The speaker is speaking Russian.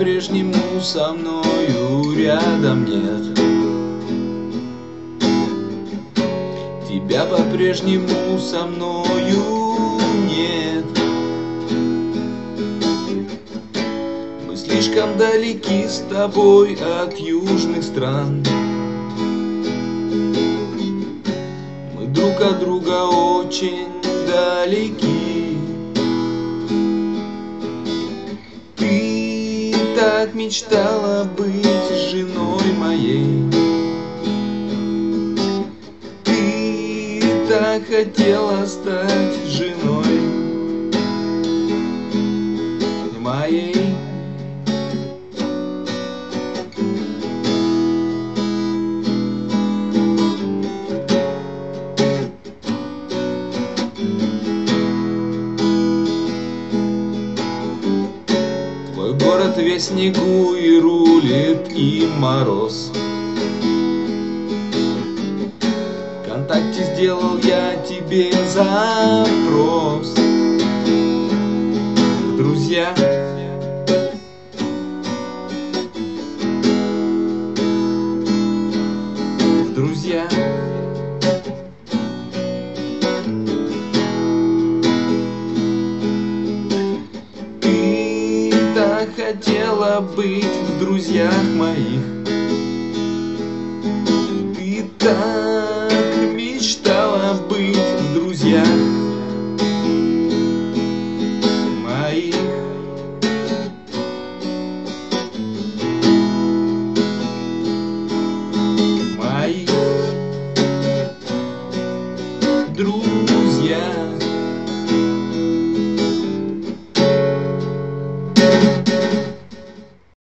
по-прежнему со мною рядом нет. Тебя по-прежнему со мною нет. Мы слишком далеки с тобой от южных стран. Мы друг от друга очень далеки. Ты так мечтала быть женой моей. Ты так хотела стать женой моей. Твой город весь в снегу и рулит им мороз. ВКонтакте сделал я тебе запрос. Друзья, друзья. Ты так хотела быть в друзьях моих.